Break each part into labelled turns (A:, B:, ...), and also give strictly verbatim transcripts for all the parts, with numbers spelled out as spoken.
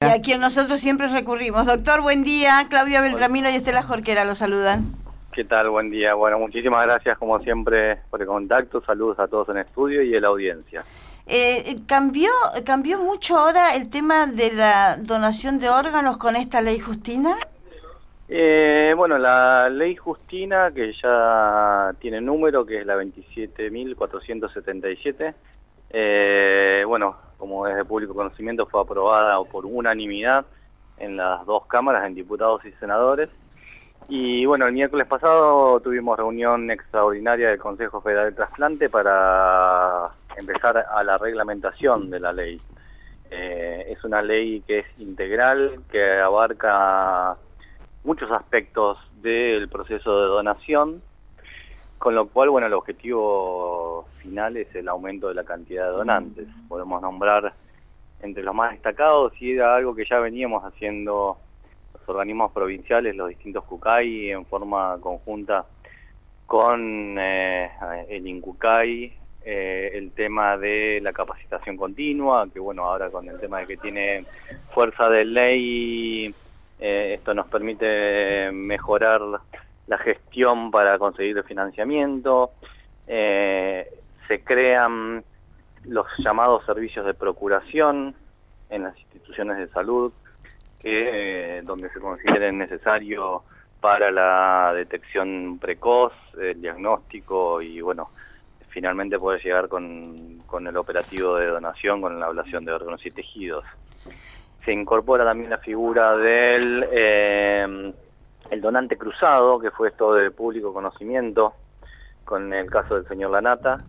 A: Y a quien nosotros siempre recurrimos. Doctor, buen día. Claudia Beltramino y Estela Jorquera lo saludan.
B: ¿Qué tal? Buen día. Bueno, muchísimas gracias como siempre por el contacto. Saludos a todos en estudio y a la audiencia.
A: Eh, cambió, cambió mucho ahora el tema de la donación de órganos con esta ley Justina.
B: Eh, bueno, la ley Justina, que ya tiene número, que es la veintisiete mil cuatrocientos setenta y siete, eh, bueno, como es de público conocimiento, fue aprobada por unanimidad en las dos cámaras, en diputados y senadores. Y bueno, el miércoles pasado tuvimos reunión extraordinaria del Consejo Federal de Trasplante para empezar a la reglamentación de la ley. Eh, es una ley que es integral, que abarca muchos aspectos del proceso de donación, con lo cual, bueno, el objetivo final es el aumento de la cantidad de donantes. Podemos nombrar entre los más destacados, y era algo que ya veníamos haciendo los organismos provinciales, los distintos CUCAI, en forma conjunta con eh, el INCUCAI, eh, el tema de la capacitación continua, que bueno, ahora con el tema de que tiene fuerza de ley, Eh, esto nos permite mejorar la gestión para conseguir el financiamiento. Eh, se crean los llamados servicios de procuración en las instituciones de salud, que eh, donde se considere necesario para la detección precoz, el diagnóstico y bueno, finalmente poder llegar con, con el operativo de donación, con la ablación de órganos y tejidos. Se incorpora también la figura del eh, el donante cruzado, que fue esto de público conocimiento, con el caso del señor Lanata,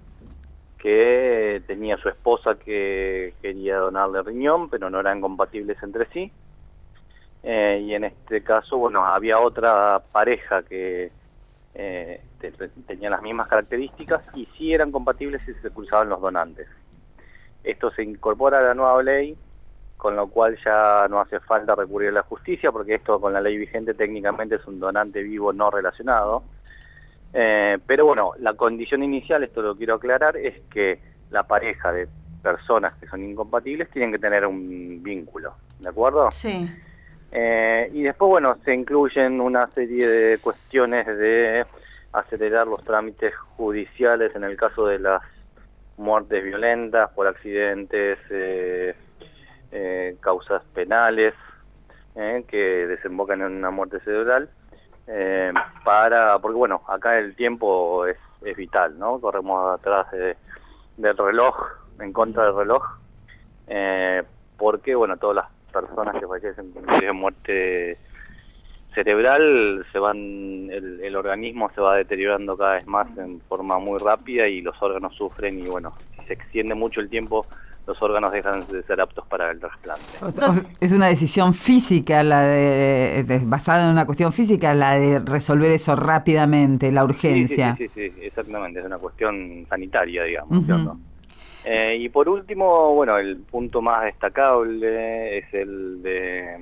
B: que tenía su esposa que quería donarle riñón, pero no eran compatibles entre sí. Eh, y en este caso, bueno, había otra pareja que eh, te, tenía las mismas características y sí eran compatibles si se cruzaban los donantes. Esto se incorpora a la nueva ley, con lo cual ya no hace falta recurrir a la justicia, porque esto con la ley vigente técnicamente es un donante vivo no relacionado. Eh, pero bueno, la condición inicial, esto lo quiero aclarar, es que la pareja de personas que son incompatibles tienen que tener un vínculo, ¿de acuerdo?
A: Sí.
B: Eh, y después, bueno, se incluyen una serie de cuestiones de acelerar los trámites judiciales en el caso de las muertes violentas por accidentes, eh, Eh, causas penales eh, que desembocan en una muerte cerebral, eh, para porque bueno, acá el tiempo es, es vital, ¿no? Corremos atrás de, del reloj, en contra del reloj, eh, porque bueno, todas las personas que fallecen de muerte cerebral se van, el, el organismo se va deteriorando cada vez más en forma muy rápida y los órganos sufren, y bueno, si se extiende mucho el tiempo, los órganos dejan de ser aptos para el trasplante.
C: Es una decisión física, la de, de basada en una cuestión física, la de resolver eso rápidamente, la urgencia.
B: Sí, sí, sí, sí, sí, exactamente, es una cuestión sanitaria, digamos, uh-huh. ¿Cierto? Eh, y por último, bueno, el punto más destacable es el de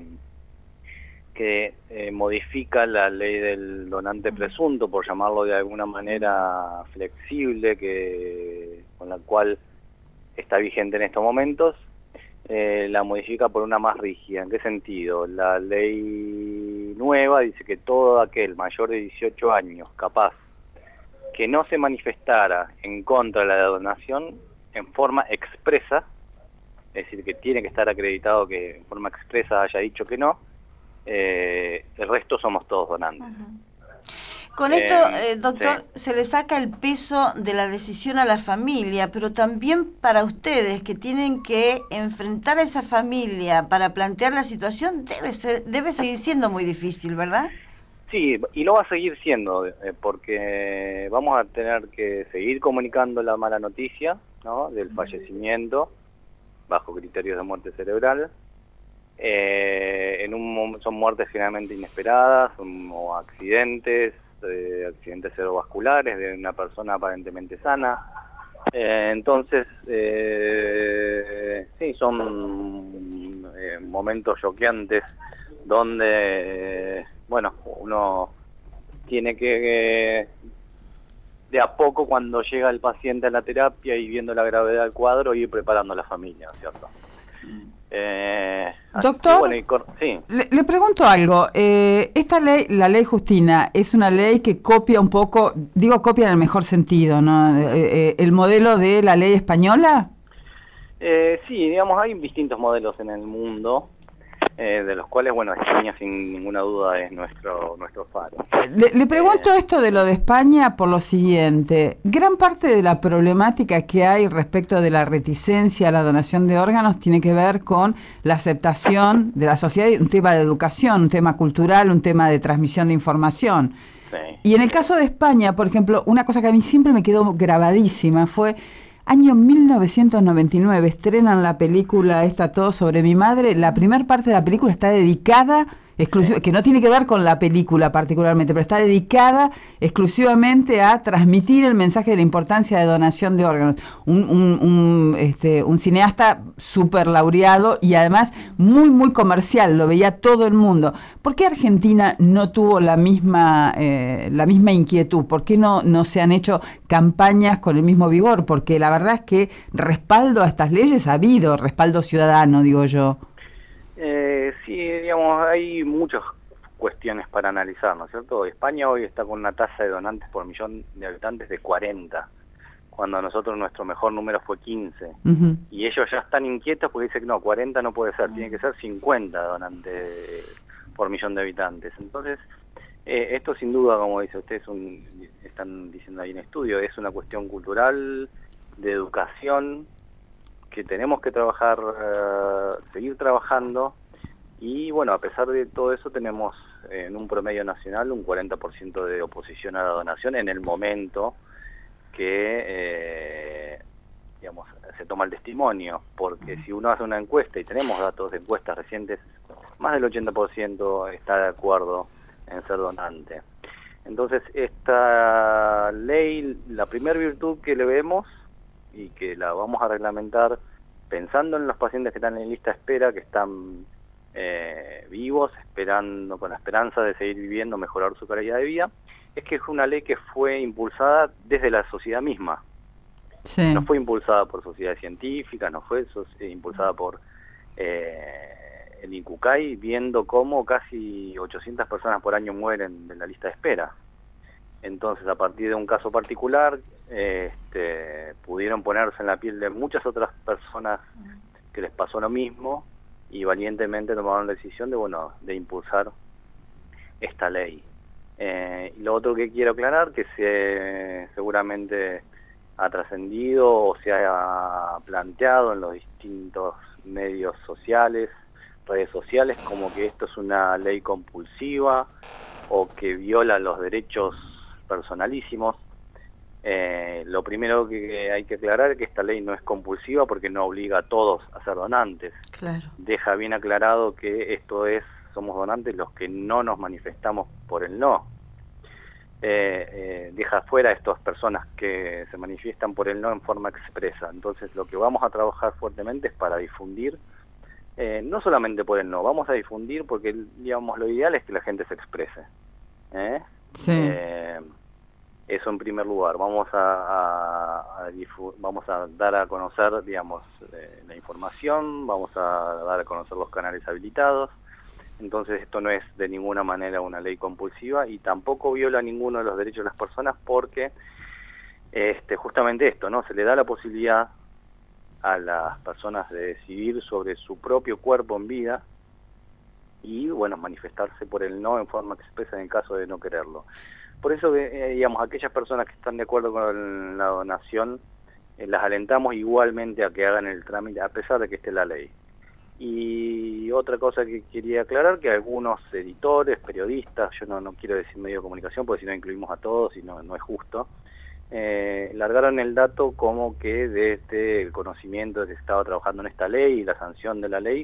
B: que eh, modifica la ley del donante presunto, por llamarlo de alguna manera flexible, que con la cual está vigente en estos momentos, eh, la modifica por una más rígida. ¿En qué sentido? La ley nueva dice que todo aquel mayor de dieciocho años capaz que no se manifestara en contra de la donación en forma expresa, es decir, que tiene que estar acreditado que en forma expresa haya dicho que no, eh, el resto somos todos donantes. Uh-huh.
A: Con esto, eh, doctor, sí. Se le saca el peso de la decisión a la familia, pero también para ustedes que tienen que enfrentar a esa familia para plantear la situación, debe ser, debe seguir siendo muy difícil, ¿verdad?
B: Sí, y lo va a seguir siendo, eh, porque vamos a tener que seguir comunicando la mala noticia, ¿no?, del fallecimiento bajo criterios de muerte cerebral. Eh, en un, son muertes generalmente inesperadas, son, o accidentes, eh, accidentes cerebrovasculares de una persona aparentemente sana. Eh, entonces, eh, sí, son eh, momentos choqueantes donde, eh, bueno, uno tiene que, eh, de a poco, cuando llega el paciente a la terapia y viendo la gravedad del cuadro, ir preparando a la familia, ¿cierto? Eh,
C: Doctor,
B: bueno, y cor- sí.
C: le, le pregunto algo. Eh, esta ley, la ley Justina, es una ley que copia un poco, digo copia en el mejor sentido, ¿no? Eh, eh, el modelo de la ley española.
B: Eh, sí, digamos, hay distintos modelos en el mundo, eh, de los cuales, bueno, España sin ninguna duda es nuestro nuestro faro.
C: Le, le pregunto
B: Eh,
C: esto de lo de España por lo siguiente. Gran parte de la problemática que hay respecto de la reticencia a la donación de órganos tiene que ver con la aceptación de la sociedad, un tema de educación, un tema cultural, un tema de transmisión de información.
B: sí.
C: Y en el caso de España, por ejemplo, una cosa que a mí siempre me quedó grabadísima fue... Año mil novecientos noventa y nueve, estrenan la película esta Todo sobre mi madre. La primera parte de la película está dedicada, exclusiva, que no tiene que ver con la película particularmente, pero está dedicada exclusivamente a transmitir el mensaje de la importancia de donación de órganos. Un, un, un, este, un cineasta súper laureado y además muy, muy comercial, lo veía todo el mundo. ¿Por qué Argentina no tuvo la misma, eh, la misma inquietud? ¿Por qué no, no se han hecho campañas con el mismo vigor? Porque la verdad es que respaldo a estas leyes ha habido, respaldo ciudadano, digo yo.
B: Eh, sí, digamos, hay muchas cuestiones para analizar, ¿no es cierto? España hoy está con una tasa de donantes por millón de habitantes de cuarenta, cuando a nosotros nuestro mejor número fue quince. Uh-huh. Y ellos ya están inquietos porque dicen que no, cuarenta no puede ser, tiene que ser cincuenta donantes por millón de habitantes. Entonces, eh, esto sin duda, como dice usted, es un, están diciendo ahí en estudio, es una cuestión cultural, de educación, que tenemos que trabajar, uh, seguir trabajando, y bueno, a pesar de todo eso tenemos eh, en un promedio nacional un cuarenta por ciento de oposición a la donación en el momento que eh, digamos, se toma el testimonio, porque si uno hace una encuesta, y tenemos datos de encuestas recientes, más del ochenta por ciento está de acuerdo en ser donante. Entonces, esta ley, la primera virtud que le vemos, y que la vamos a reglamentar pensando en los pacientes que están en lista de espera, que están eh, vivos, esperando, con la esperanza de seguir viviendo, mejorar su calidad de vida, es que es una ley que fue impulsada desde la sociedad misma. Sí. No fue impulsada por sociedades científicas, no fue so impulsada por eh, el INCUCAI, viendo cómo casi ochocientas personas por año mueren de la lista de espera. Entonces, a partir de un caso particular, eh, este, pudieron ponerse en la piel de muchas otras personas que les pasó lo mismo, y valientemente tomaron la decisión de, bueno, de impulsar esta ley. Eh, y lo otro que quiero aclarar, que se, seguramente ha trascendido o se ha planteado en los distintos medios sociales, redes sociales, como que esto es una ley compulsiva o que viola los derechos personalísimos. Eh, lo primero que hay que aclarar es que esta ley no es compulsiva porque no obliga a todos a ser donantes.
A: Claro.
B: Deja bien aclarado que esto es, somos donantes los que no nos manifestamos por el no. Eh, eh, deja fuera a estas personas que se manifiestan por el no en forma expresa. Entonces, lo que vamos a trabajar fuertemente es para difundir, eh, no solamente por el no, vamos a difundir porque, digamos, lo ideal es que la gente se exprese. ¿Eh?
C: Sí.
B: Eh, eso en primer lugar. Vamos a, a, a vamos a dar a conocer, digamos, eh, la información, vamos a dar a conocer los canales habilitados. Entonces, esto no es de ninguna manera una ley compulsiva y tampoco viola ninguno de los derechos de las personas, porque este, justamente esto, ¿no? Se le da la posibilidad a las personas de decidir sobre su propio cuerpo en vida y, bueno, manifestarse por el no en forma expresa en el caso de no quererlo. Por eso, eh, digamos, aquellas personas que están de acuerdo con la donación, eh, las alentamos igualmente a que hagan el trámite, a pesar de que esté la ley. Y otra cosa que quería aclarar, que algunos editores, periodistas, yo no, no quiero decir medio de comunicación, porque si no incluimos a todos y no, no es justo, eh, largaron el dato como que desde el conocimiento de que se estaba trabajando en esta ley y la sanción de la ley,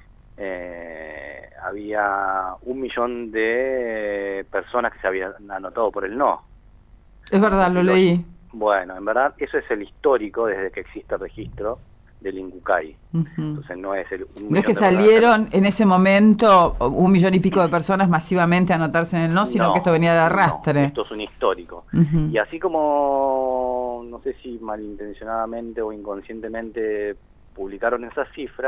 B: eh, había un millón de personas que se habían anotado por el no.
C: Es verdad, lo leí.
B: Bueno, en verdad, eso es el histórico desde que existe el registro del INCUCAI.
C: Uh-huh.
B: Entonces no es el un
C: no es que salieron en ese momento un millón y pico de personas masivamente a anotarse en el no, sino
B: no,
C: que esto venía de arrastre.
B: No, esto es un histórico.
C: Uh-huh.
B: Y así como, no sé si malintencionadamente o inconscientemente publicaron esa cifra,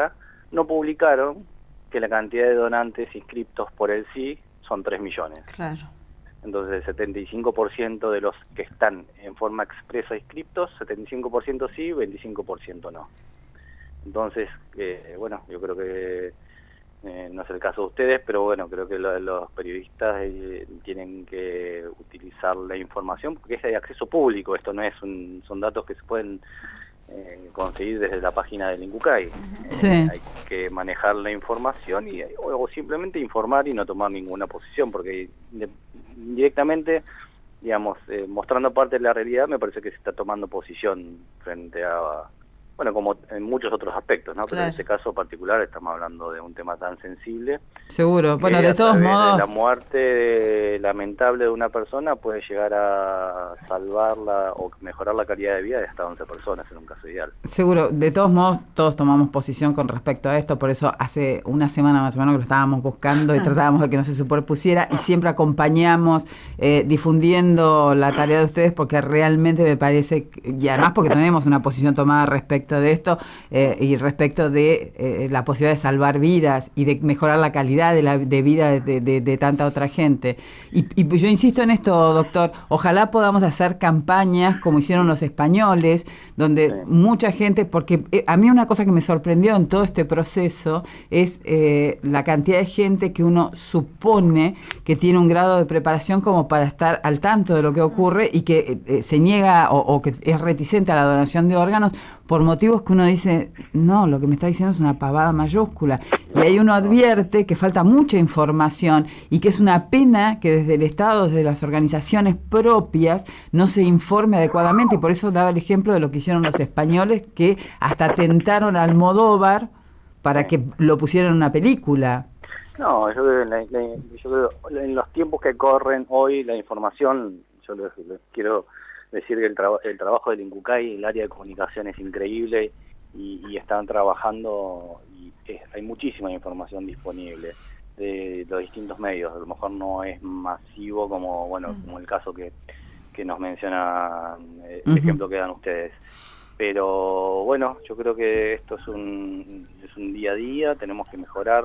B: no publicaron que la cantidad de donantes inscriptos por el sí son tres millones.
A: Claro.
B: Entonces el setenta y cinco por ciento de los que están en forma expresa inscriptos, setenta y cinco por ciento sí, veinticinco por ciento no. Entonces, eh, bueno, yo creo que eh, no es el caso de ustedes, pero bueno, creo que lo, los periodistas eh, tienen que utilizar la información porque es de acceso público, esto no es un, son datos que se pueden eh, conseguir desde la página del INCUCAI.
C: Sí.
B: Eh, hay que manejar la información y o, o simplemente informar y no tomar ninguna posición, porque de, directamente, digamos, eh, mostrando parte de la realidad, me parece que se está tomando posición frente a, bueno, como en muchos otros aspectos, ¿no? Pero
A: claro.
B: en este caso particular estamos hablando de un tema tan sensible.
C: Seguro. Bueno, de todos modos,
B: de la muerte lamentable de una persona puede llegar a salvarla o mejorar la calidad de vida de hasta once personas en un caso ideal.
C: Seguro. De todos modos, todos tomamos posición con respecto a esto, por eso hace una semana más o menos que lo estábamos buscando y tratábamos de que no se superpusiera y siempre acompañamos eh, difundiendo la tarea de ustedes porque realmente me parece, y además porque tenemos una posición tomada respecto de esto eh, y respecto de eh, la posibilidad de salvar vidas y de mejorar la calidad de la de vida de, de, de tanta otra gente. Y, y yo insisto en esto, doctor, ojalá podamos hacer campañas como hicieron los españoles, donde sí. mucha gente, porque eh, a mí una cosa que me sorprendió en todo este proceso es eh, la cantidad de gente que uno supone que tiene un grado de preparación como para estar al tanto de lo que ocurre y que eh, se niega o, o que es reticente a la donación de órganos por motivos que uno dice, no, lo que me está diciendo es una pavada mayúscula. Y ahí uno advierte que falta mucha información y que es una pena que desde el Estado, desde las organizaciones propias, no se informe adecuadamente. Y por eso daba el ejemplo de lo que hicieron los españoles, que hasta tentaron a Almodóvar para que lo pusieran en una película.
B: No, yo creo, la, la, yo creo en los tiempos que corren hoy, la información, yo les, les quiero decir que el, traba, el trabajo del INCUCAI, el área de comunicación es increíble y, y están trabajando y es, hay muchísima información disponible de los distintos medios. A lo mejor no es masivo como bueno como el caso que, que nos menciona el uh-huh. ejemplo que dan ustedes. Pero bueno, yo creo que esto es un, es un día a día, tenemos que mejorar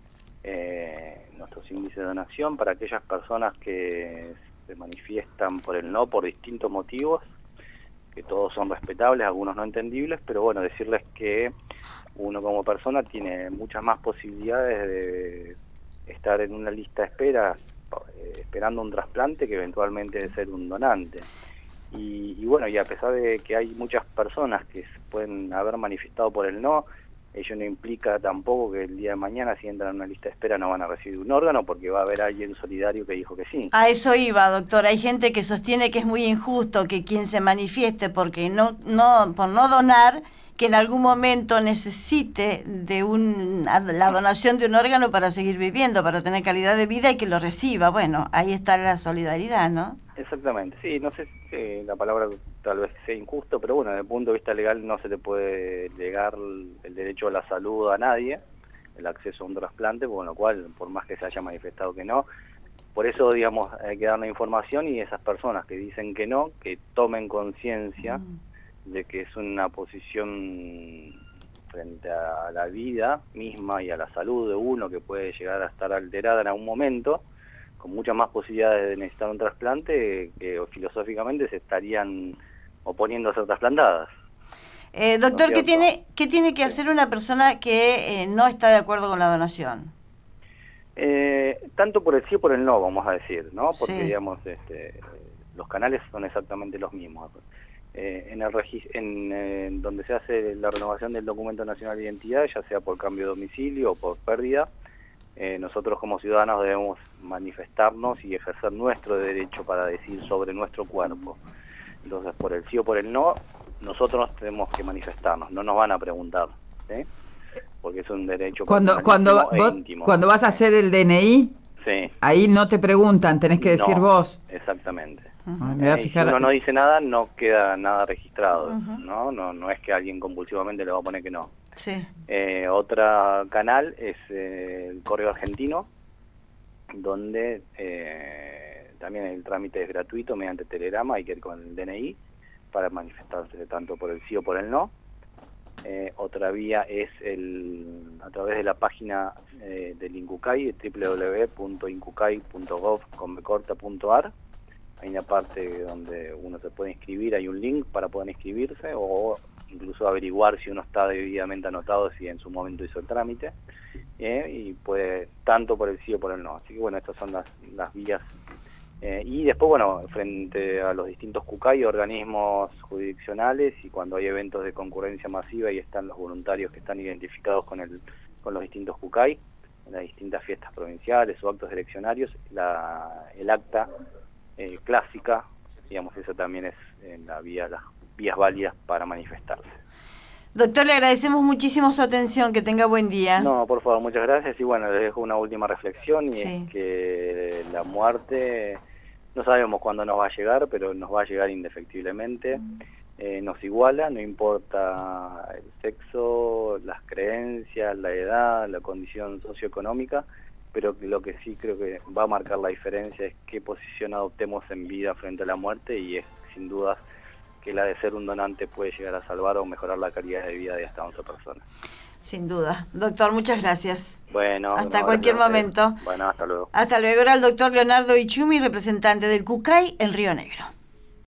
B: eh, nuestros índices de donación para aquellas personas que se manifiestan por el no por distintos motivos, que todos son respetables, algunos no entendibles, pero bueno, decirles que uno como persona tiene muchas más posibilidades de estar en una lista de espera eh, esperando un trasplante que eventualmente de ser un donante. Y, y bueno, y a pesar de que hay muchas personas que se pueden haber manifestado por el no, ello no implica tampoco que el día de mañana, si entran en una lista de espera, no van a recibir un órgano, porque va a haber alguien solidario que dijo que sí.
A: A eso iba, doctor. Hay gente que sostiene que es muy injusto que quien se manifieste porque no, no, por no donar, que en algún momento necesite de un, la donación de un órgano para seguir viviendo, para tener calidad de vida y que lo reciba. Bueno, ahí está la solidaridad, ¿no?
B: Exactamente, sí, no sé si eh, la palabra tal vez sea injusto, pero bueno, desde el punto de vista legal no se le puede negar el derecho a la salud a nadie, el acceso a un trasplante, con lo cual, por más que se haya manifestado que no, por eso, digamos, hay que dar la información y esas personas que dicen que no, que tomen conciencia mm. de que es una posición frente a la vida misma y a la salud de uno que puede llegar a estar alterada en algún momento, con muchas más posibilidades de necesitar un trasplante que filosóficamente se estarían oponiendo a ser trasplantadas.
A: Eh, doctor, ¿no ¿qué tiene qué tiene que sí. hacer una persona que eh, no está de acuerdo con la donación?
B: Eh, tanto por el sí o por el no, vamos a decir, ¿no? Porque, sí. digamos, este, los canales son exactamente los mismos. Eh, en el regis en eh, donde se hace la renovación del documento nacional de identidad, ya sea por cambio de domicilio o por pérdida, Eh, nosotros como ciudadanos debemos manifestarnos y ejercer nuestro derecho para decir sobre nuestro cuerpo. Entonces, por el sí o por el no, nosotros tenemos que manifestarnos, no nos van a preguntar, ¿sí? Porque es un derecho
C: cuando cuando
B: e
C: vos,
B: íntimo.
C: Cuando vas a hacer el D N I,
B: sí.
C: ahí no te preguntan, tenés que decir
B: no,
C: vos.
B: Exactamente.
C: Uh-huh. Me voy a fijar...
B: Si uno no dice nada, no queda nada registrado,
A: uh-huh.
B: ¿no? No, no es que alguien compulsivamente le va a poner que no.
A: Sí.
B: Eh, otra canal es eh, el Correo Argentino, donde eh, también el trámite es gratuito mediante telegrama, hay que ir con el D N I para manifestarse tanto por el sí o por el no. Eh, otra vía es el a través de la página eh, del INCUCAI, doble u doble u doble u punto incucay punto gov punto a r. Hay una parte donde uno se puede inscribir, hay un link para poder inscribirse o incluso averiguar si uno está debidamente anotado, si en su momento hizo el trámite, eh, y puede tanto por el sí o por el no. Así que bueno, estas son las, las vías. Eh, y después, bueno, frente a los distintos CUCAI, organismos jurisdiccionales, y cuando hay eventos de concurrencia masiva y están los voluntarios que están identificados con el con los distintos CUCAI, en las distintas fiestas provinciales o actos eleccionarios, la, el acta eh, clásica, digamos, eso también es en la vía, las vías válidas para manifestarse.
A: Doctor, le agradecemos muchísimo su atención, que tenga buen día.
B: No, por favor, muchas gracias, y bueno, les dejo una última reflexión, y
A: sí.
B: es que la muerte no sabemos cuándo nos va a llegar, pero nos va a llegar indefectiblemente. Mm. Eh, nos iguala, no importa el sexo, las creencias, la edad, la condición socioeconómica, pero lo que sí creo que va a marcar la diferencia es qué posición adoptemos en vida frente a la muerte, y es sin dudas que la de ser un donante puede llegar a salvar o mejorar la calidad de vida de hasta once personas.
A: Sin duda. Doctor, muchas gracias.
B: Bueno.
A: Hasta
B: no,
A: cualquier momento.
B: Bueno, hasta luego.
A: Hasta luego. Era el doctor Leonardo Ichumi, representante del CUCAI en Río Negro.